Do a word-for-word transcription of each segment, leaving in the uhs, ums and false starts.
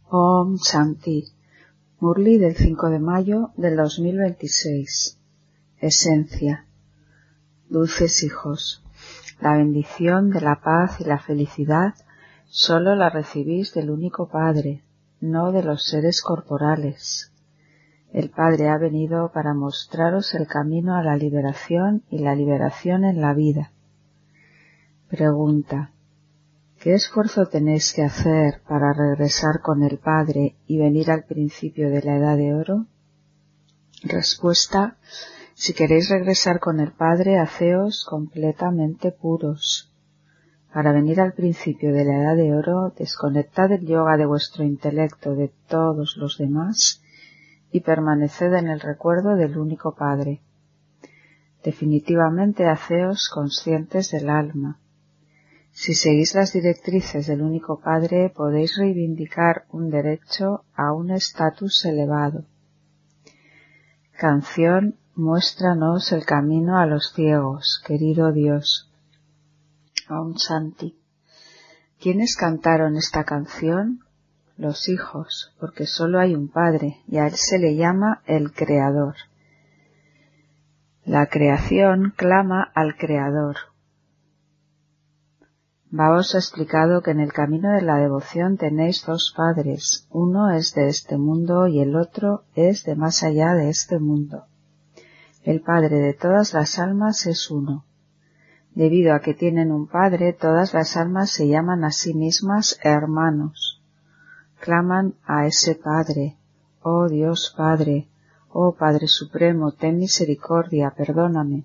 Om Shanti. Murli del cinco de mayo del dos mil veintiséis. Esencia. Dulces hijos, la bendición de la paz y la felicidad solo la recibís del único Padre, no de los seres corporales. El Padre ha venido para mostraros el camino a la liberación y la liberación en la vida. Pregunta: ¿qué esfuerzo tenéis que hacer para regresar con el Padre y venir al principio de la Edad de Oro? Respuesta: si queréis regresar con el Padre, haceos completamente puros. Para venir al principio de la Edad de Oro, desconectad el yoga de vuestro intelecto de todos los demás y permaneced en el recuerdo del único Padre. Definitivamente haceos conscientes del alma. Si seguís las directrices del único Padre, podéis reivindicar un derecho a un estatus elevado. Canción: muéstranos el camino a los ciegos, querido Dios. Om Shanti. ¿Quiénes cantaron esta canción? Los hijos, porque solo hay un Padre, y a él se le llama el Creador. La creación clama al Creador. Baba os ha explicado que en el camino de la devoción tenéis dos padres, uno es de este mundo y el otro es de más allá de este mundo. El Padre de todas las almas es uno. Debido a que tienen un Padre, todas las almas se llaman a sí mismas hermanos. Claman a ese Padre: oh Dios Padre, oh Padre Supremo, ten misericordia, perdóname.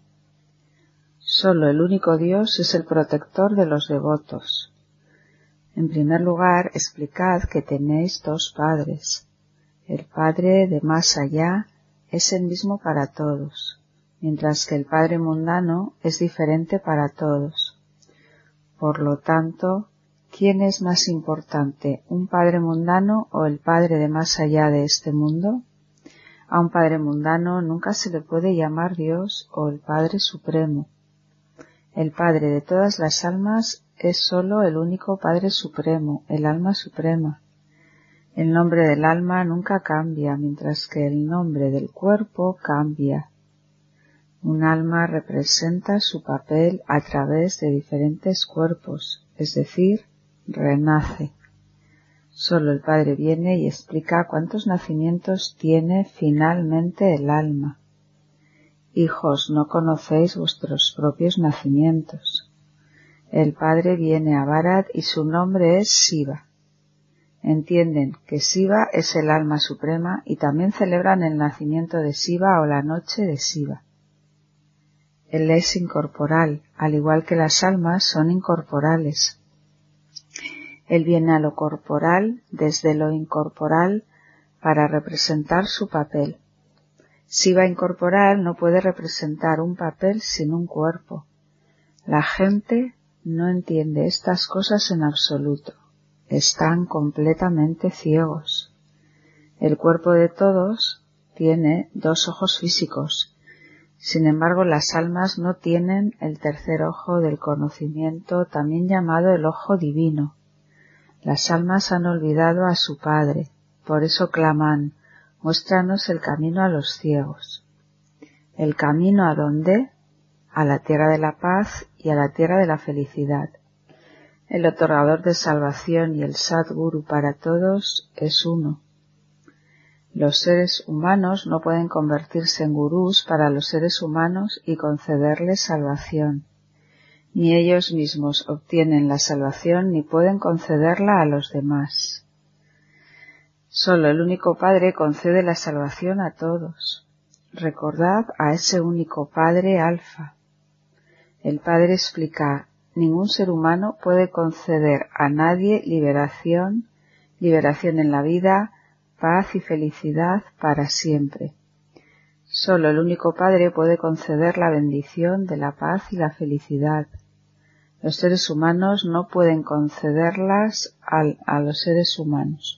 Solo el único Dios es el protector de los devotos. En primer lugar, explicad que tenéis dos padres. El Padre de más allá es el mismo para todos, mientras que el Padre mundano es diferente para todos. Por lo tanto, ¿quién es más importante, un Padre mundano o el Padre de más allá de este mundo? A un Padre mundano nunca se le puede llamar Dios o el Padre Supremo. El Padre de todas las almas es sólo el único Padre Supremo, el alma suprema. El nombre del alma nunca cambia, mientras que el nombre del cuerpo cambia. Un alma representa su papel a través de diferentes cuerpos, es decir, renace. Solo el Padre viene y explica cuántos nacimientos tiene finalmente el alma. Hijos, no conocéis vuestros propios nacimientos. El Padre viene a Bharat y su nombre es Shiva. Entienden que Shiva es el alma suprema y también celebran el nacimiento de Shiva o la noche de Shiva. Él es incorporal, al igual que las almas son incorporales. Él viene a lo corporal desde lo incorporal para representar su papel. Shiva incorporal no puede representar un papel sin un cuerpo. La gente no entiende estas cosas en absoluto. Están completamente ciegos. El cuerpo de todos tiene dos ojos físicos. Sin embargo, las almas no tienen el tercer ojo del conocimiento, también llamado el ojo divino. Las almas han olvidado a su Padre, por eso claman: muéstranos el camino a los ciegos. ¿El camino a dónde? A la tierra de la paz y a la tierra de la felicidad. El otorgador de salvación y el Sadguru para todos es uno. Los seres humanos no pueden convertirse en gurús para los seres humanos y concederles salvación. Ni ellos mismos obtienen la salvación ni pueden concederla a los demás. Solo el único Padre concede la salvación a todos. Recordad a ese único Padre Alfa. El Padre explica: ningún ser humano puede conceder a nadie liberación, liberación en la vida, paz y felicidad para siempre. Solo el único Padre puede conceder la bendición de la paz y la felicidad. Los seres humanos no pueden concederlas al, a los seres humanos.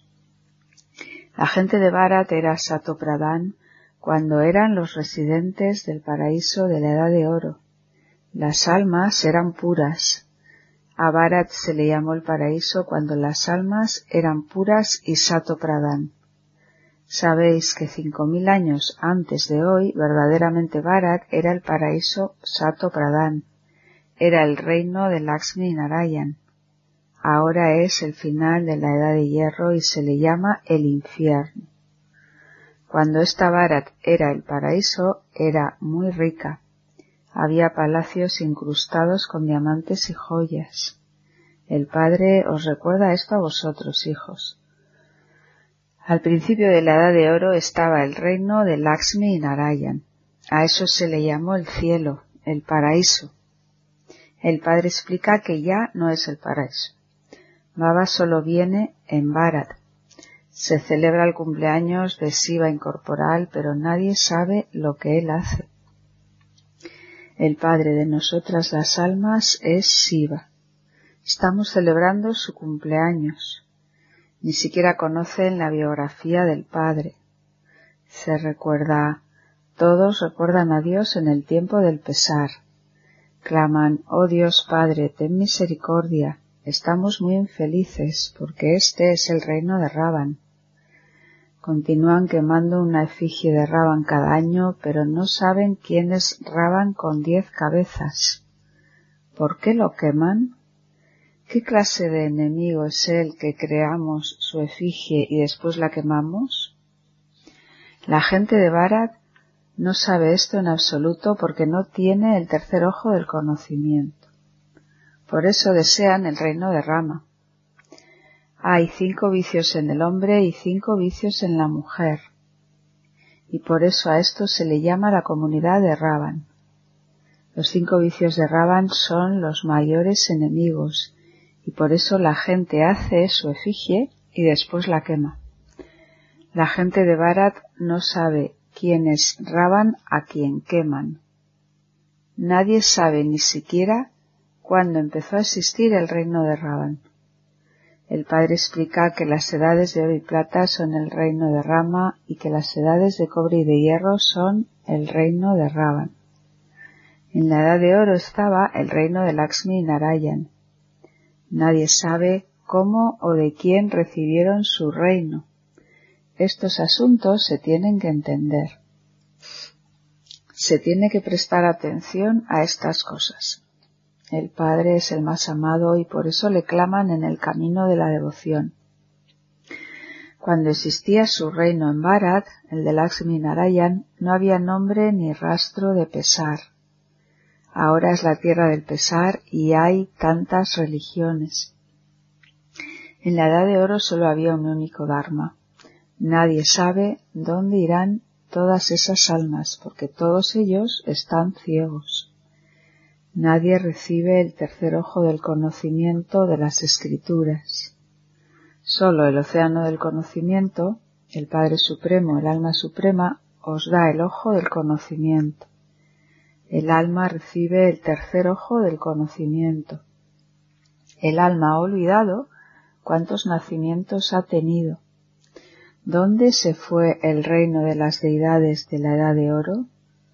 La gente de Bharat era Satopradhan cuando eran los residentes del paraíso de la Edad de Oro. Las almas eran puras. A Bharat se le llamó el paraíso cuando las almas eran puras y Sato Pradhan. Sabéis que cinco mil años antes de hoy, verdaderamente Bharat era el paraíso Sato Pradhan, era el reino de Lakshmi Narayan. Ahora es el final de la edad de hierro y se le llama el infierno. Cuando esta Bharat era el paraíso, era muy rica. Había palacios incrustados con diamantes y joyas. El Padre os recuerda esto a vosotros, hijos. Al principio de la Edad de Oro estaba el reino de Lakshmi y Narayan. A eso se le llamó el cielo, el paraíso. El Padre explica que ya no es el paraíso. Baba solo viene en Bharat. Se celebra el cumpleaños de Shiva incorporal, pero nadie sabe lo que él hace. El Padre de nosotras las almas es Shiva. Estamos celebrando su cumpleaños. Ni siquiera conocen la biografía del Padre. Se recuerda, todos recuerdan a Dios en el tiempo del pesar. Claman, oh Dios Padre, ten misericordia. Estamos muy infelices porque este es el reino de Ravan. Continúan quemando una efigie de Ravan cada año, pero no saben quién es Ravan con diez cabezas. ¿Por qué lo queman? ¿Qué clase de enemigo es él que creamos su efigie y después la quemamos? La gente de Bharat no sabe esto en absoluto porque no tiene el tercer ojo del conocimiento. Por eso desean el reino de Rama. Hay cinco vicios en el hombre y cinco vicios en la mujer, y por eso a esto se le llama la comunidad de Ravan. Los cinco vicios de Ravan son los mayores enemigos, y por eso la gente hace su efigie y después la quema. La gente de Bharat no sabe quién es Ravan a quien queman. Nadie sabe ni siquiera cuándo empezó a existir el reino de Ravan. El Padre explica que las edades de oro y plata son el reino de Rama y que las edades de cobre y de hierro son el reino de Ravan. En la edad de oro estaba el reino de Lakshmi y Narayan. Nadie sabe cómo o de quién recibieron su reino. Estos asuntos se tienen que entender. Se tiene que prestar atención a estas cosas. El Padre es el más amado y por eso le claman en el camino de la devoción. Cuando existía su reino en Bharat, el de Lakshmi Narayan, no había nombre ni rastro de pesar. Ahora es la tierra del pesar y hay tantas religiones. En la Edad de Oro solo había un único Dharma. Nadie sabe dónde irán todas esas almas, porque todos ellos están ciegos. Nadie recibe el tercer ojo del conocimiento de las Escrituras. Solo el océano del conocimiento, el Padre Supremo, el Alma Suprema, os da el ojo del conocimiento. El alma recibe el tercer ojo del conocimiento. El alma ha olvidado cuántos nacimientos ha tenido. ¿Dónde se fue el reino de las deidades de la Edad de Oro?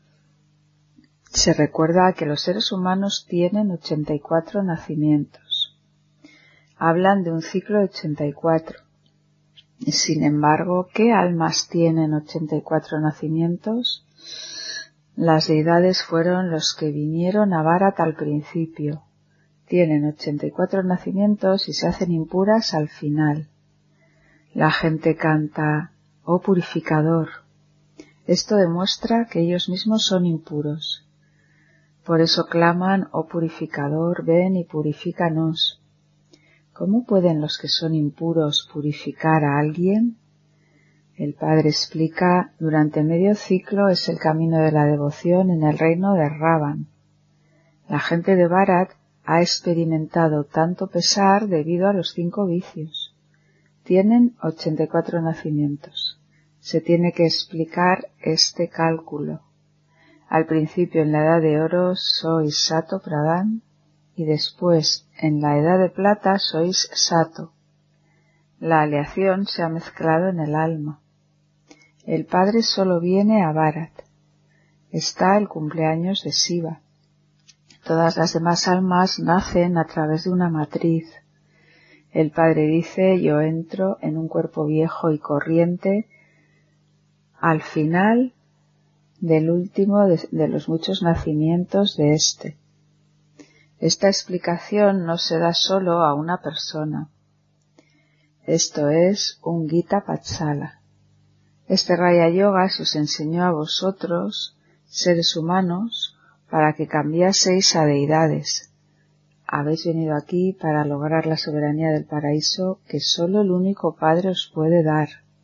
Se recuerda que los seres humanos tienen ochenta y cuatro nacimientos. Hablan de un ciclo de ochenta y cuatro. Sin embargo, ¿qué almas tienen ochenta y cuatro nacimientos? Las deidades fueron los que vinieron a Bharat al principio. Tienen ochenta y cuatro nacimientos y se hacen impuras al final. La gente canta, oh purificador. Esto demuestra que ellos mismos son impuros. Por eso claman, oh purificador, ven y purifícanos. ¿Cómo pueden los que son impuros purificar a alguien? El Padre explica, durante medio ciclo es el camino de la devoción en el reino de Ravan. La gente de Bharat ha experimentado tanto pesar debido a los cinco vicios. Tienen ochenta y cuatro nacimientos. Se tiene que explicar este cálculo. Al principio en la Edad de Oro sois Sato Pradhan y después en la Edad de Plata sois Sato. La aleación se ha mezclado en el alma. El Padre solo viene a Bharat. Está el cumpleaños de Shiva. Todas las demás almas nacen a través de una matriz. El Padre dice, yo entro en un cuerpo viejo y corriente al final del último de, de los muchos nacimientos de este. Esta explicación no se da solo a una persona. Esto es un Gita Patsala. Este Raya Yoga se os enseñó a vosotros, seres humanos, para que cambiaseis a deidades. Habéis venido aquí para lograr la soberanía del paraíso que solo el único Padre os puede dar.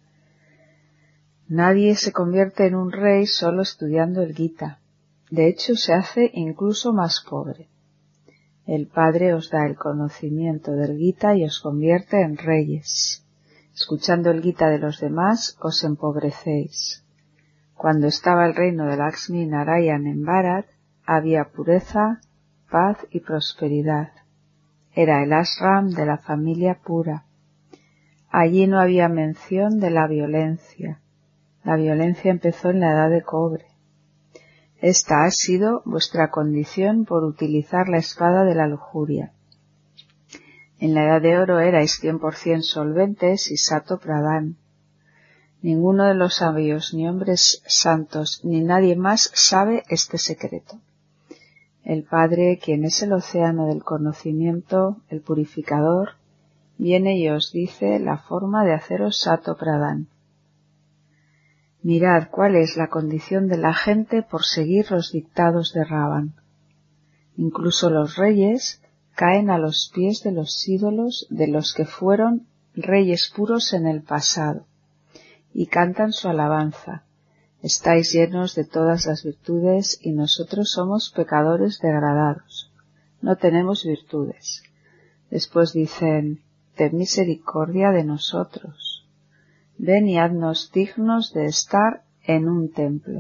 Nadie se convierte en un rey solo estudiando el Gita. De hecho, se hace incluso más pobre. El Padre os da el conocimiento del Gita y os convierte en reyes. Escuchando el Gita de los demás, os empobrecéis. Cuando estaba el reino de Lakshmi Narayan en Bharat, había pureza, paz y prosperidad. Era el ashram de la familia pura. Allí no había mención de la violencia. La violencia empezó en la edad de cobre. Esta ha sido vuestra condición por utilizar la espada de la lujuria. En la edad de oro erais cien por ciento solventes y sato pradhan. Ninguno de los sabios, ni hombres santos, ni nadie más sabe este secreto. El Padre, quien es el océano del conocimiento, el purificador, viene y os dice la forma de haceros sato pradhan. Mirad cuál es la condición de la gente por seguir los dictados de Ravan. Incluso los reyes caen a los pies de los ídolos de los que fueron reyes puros en el pasado, y cantan su alabanza. Estáis llenos de todas las virtudes y nosotros somos pecadores degradados. No tenemos virtudes. Después dicen, ten misericordia de nosotros. Ven y haznos dignos de estar en un templo.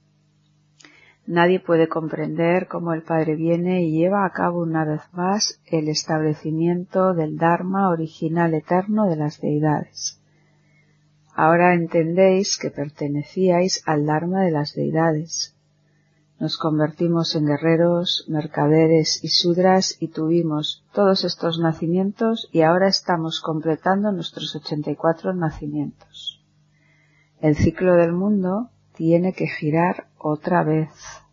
Nadie puede comprender cómo el Padre viene y lleva a cabo una vez más el establecimiento del Dharma original eterno de las deidades. Ahora entendéis que pertenecíais al Dharma de las deidades. Nos convertimos en guerreros, mercaderes y sudras y tuvimos todos estos nacimientos y ahora estamos completando nuestros ochenta y cuatro nacimientos. El ciclo del mundo tiene que girar otra vez.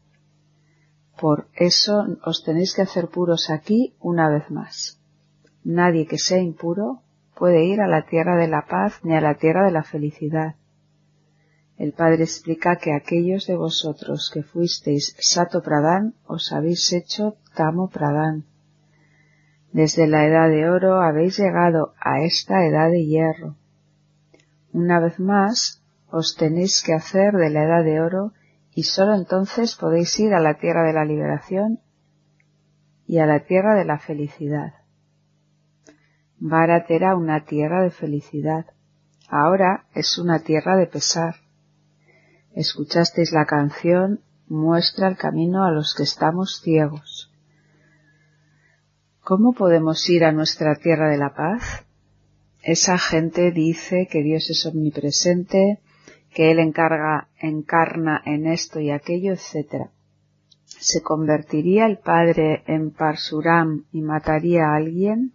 Por eso os tenéis que hacer puros aquí una vez más. Nadie que sea impuro puede ir a la tierra de la paz ni a la tierra de la felicidad. El Padre explica que aquellos de vosotros que fuisteis sato pradhan os habéis hecho tamo pradhan. Desde la edad de oro habéis llegado a esta edad de hierro. Una vez más os tenéis que hacer de la edad de oro y sólo entonces podéis ir a la tierra de la liberación y a la tierra de la felicidad. Bharat era una tierra de felicidad. Ahora es una tierra de pesar. Escuchasteis la canción, muestra el camino a los que estamos ciegos. ¿Cómo podemos ir a nuestra tierra de la paz? Esa gente dice que Dios es omnipresente, que Él encarga, encarna en esto y aquello, etcétera. ¿Se convertiría el Padre en Parsuram y mataría a alguien?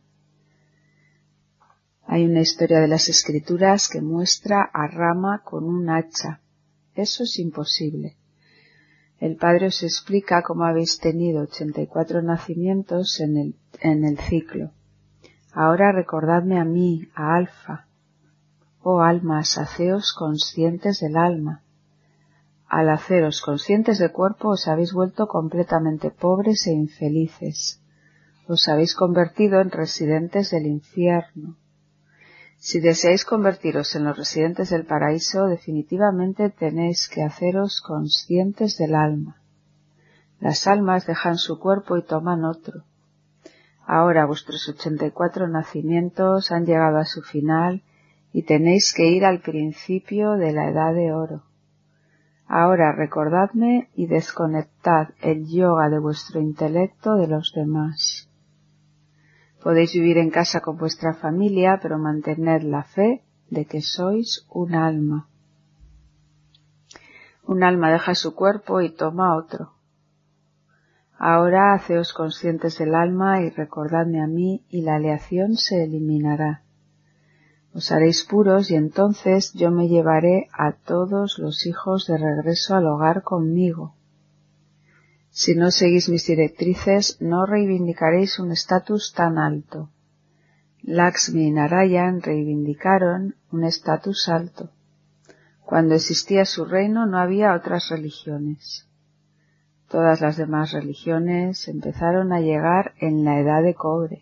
Hay una historia de las Escrituras que muestra a Rama con un hacha. Eso es imposible. El Padre os explica cómo habéis tenido ochenta y cuatro nacimientos en el, en el ciclo. Ahora recordadme a mí, a Alfa. Oh almas, haceos conscientes del alma. Al haceros conscientes del cuerpo os habéis vuelto completamente pobres e infelices. Os habéis convertido en residentes del infierno. Si deseáis convertiros en los residentes del paraíso, definitivamente tenéis que haceros conscientes del alma. Las almas dejan su cuerpo y toman otro. Ahora vuestros ochenta y cuatro nacimientos han llegado a su final y tenéis que ir al principio de la edad de oro. Ahora recordadme y desconectad el yoga de vuestro intelecto de los demás. Podéis vivir en casa con vuestra familia, pero mantened la fe de que sois un alma. Un alma deja su cuerpo y toma otro. Ahora haceos conscientes del alma y recordadme a mí, y la aleación se eliminará. Os haréis puros y entonces yo me llevaré a todos los hijos de regreso al hogar conmigo. Si no seguís mis directrices, no reivindicaréis un estatus tan alto. Lakshmi y Narayan reivindicaron un estatus alto. Cuando existía su reino no había otras religiones. Todas las demás religiones empezaron a llegar en la edad de cobre.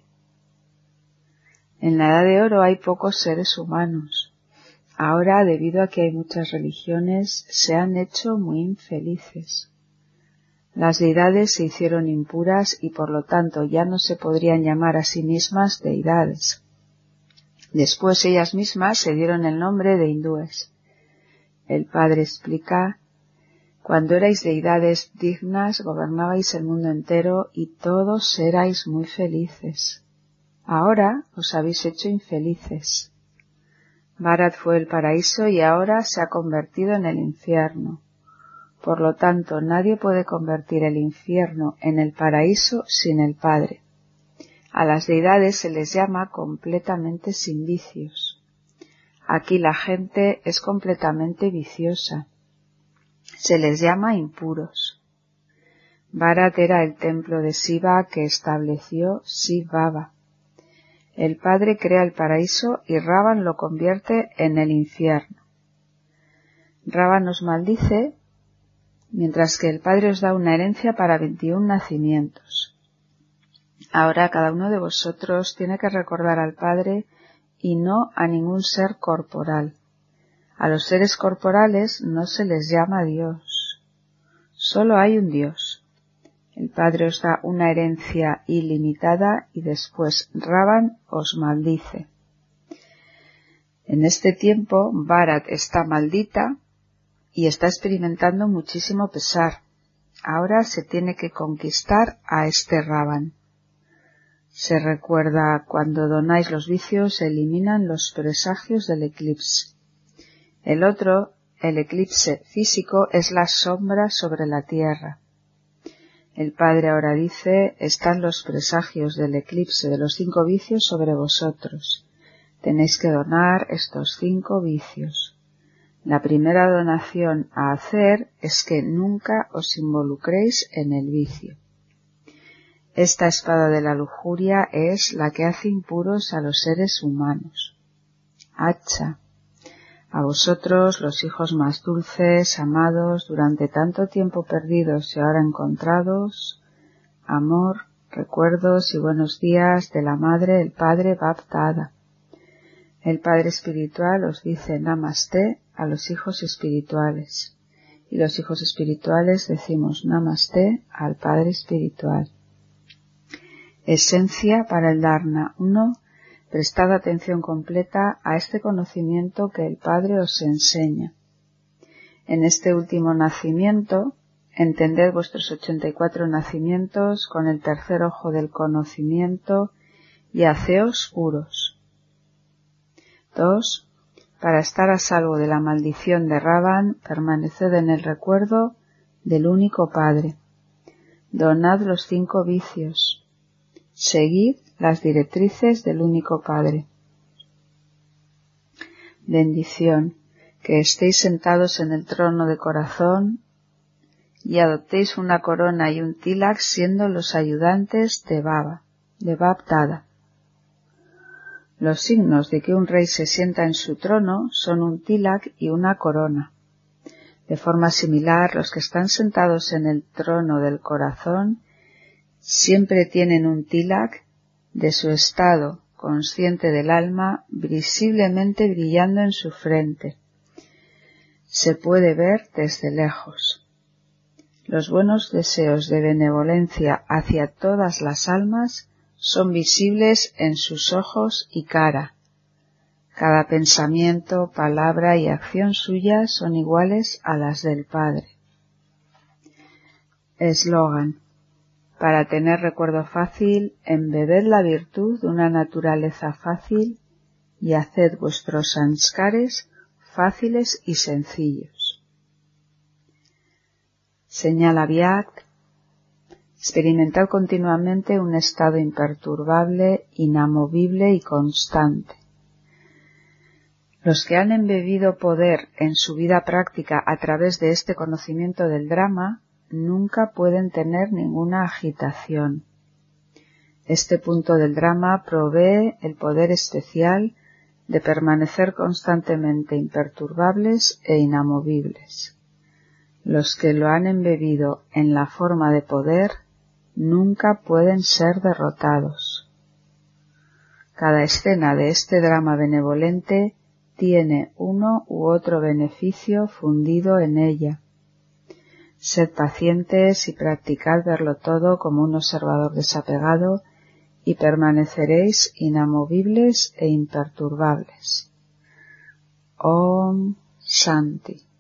En la edad de oro hay pocos seres humanos. Ahora, debido a que hay muchas religiones, se han hecho muy infelices. Las deidades se hicieron impuras y por lo tanto ya no se podrían llamar a sí mismas deidades. Después ellas mismas se dieron el nombre de hindúes. El Padre explica: cuando erais deidades dignas, gobernabais el mundo entero y todos erais muy felices. Ahora os habéis hecho infelices. Bharat fue el paraíso y ahora se ha convertido en el infierno. Por lo tanto, nadie puede convertir el infierno en el paraíso sin el Padre. A las deidades se les llama completamente sin vicios. Aquí la gente es completamente viciosa. Se les llama impuros. Bharat era el templo de Shiva que estableció Shiv Baba. El Padre crea el paraíso y Ravan lo convierte en el infierno. Ravan nos maldice, mientras que el Padre os da una herencia para veintiún nacimientos. Ahora cada uno de vosotros tiene que recordar al Padre y no a ningún ser corporal. A los seres corporales no se les llama Dios. Solo hay un Dios. El Padre os da una herencia ilimitada y después Ravan os maldice. En este tiempo Bharat está maldita y está experimentando muchísimo pesar. Ahora se tiene que conquistar a este Ravan. Se recuerda: cuando donáis los vicios se eliminan los presagios del eclipse. El otro, el eclipse físico, es la sombra sobre la tierra. El Padre ahora dice: están los presagios del eclipse de los cinco vicios sobre vosotros. Tenéis que donar estos cinco vicios. La primera donación a hacer es que nunca os involucréis en el vicio. Esta espada de la lujuria es la que hace impuros a los seres humanos. Hacha. A vosotros, los hijos más dulces, amados, durante tanto tiempo perdidos y ahora encontrados, amor, recuerdos y buenos días de la Madre, el Padre Baptada. El Padre Espiritual os dice Namaste a los hijos espirituales, y los hijos espirituales decimos Namaste al Padre Espiritual. Esencia para el Dharna. uno. Prestad atención completa a este conocimiento que el Padre os enseña. En este último nacimiento, entended vuestros ochenta y cuatro nacimientos con el tercer ojo del conocimiento y haceos puros. dos. Para estar a salvo de la maldición de Ravan, permaneced en el recuerdo del único Padre. Donad los cinco vicios. Seguid las directrices del único Padre. Bendición. Que estéis sentados en el trono de corazón y adoptéis una corona y un tilak siendo los ayudantes de Baba, de Baptada. Los signos de que un rey se sienta en su trono son un tilak y una corona. De forma similar, los que están sentados en el trono del corazón siempre tienen un tilak de su estado consciente del alma visiblemente brillando en su frente. Se puede ver desde lejos. Los buenos deseos de benevolencia hacia todas las almas son visibles en sus ojos y cara. Cada pensamiento, palabra y acción suya son iguales a las del Padre. Eslogan. Para tener recuerdo fácil, embebed la virtud de una naturaleza fácil y haced vuestros sanskares fáciles y sencillos. Señala Vyakt. Experimentad continuamente un estado imperturbable, inamovible y constante. Los que han embebido poder en su vida práctica a través de este conocimiento del drama nunca pueden tener ninguna agitación. Este punto del drama provee el poder especial de permanecer constantemente imperturbables e inamovibles. Los que lo han embebido en la forma de poder nunca pueden ser derrotados. Cada escena de este drama benevolente tiene uno u otro beneficio fundido en ella. Sed pacientes y practicad verlo todo como un observador desapegado y permaneceréis inamovibles e imperturbables. Om Shanti.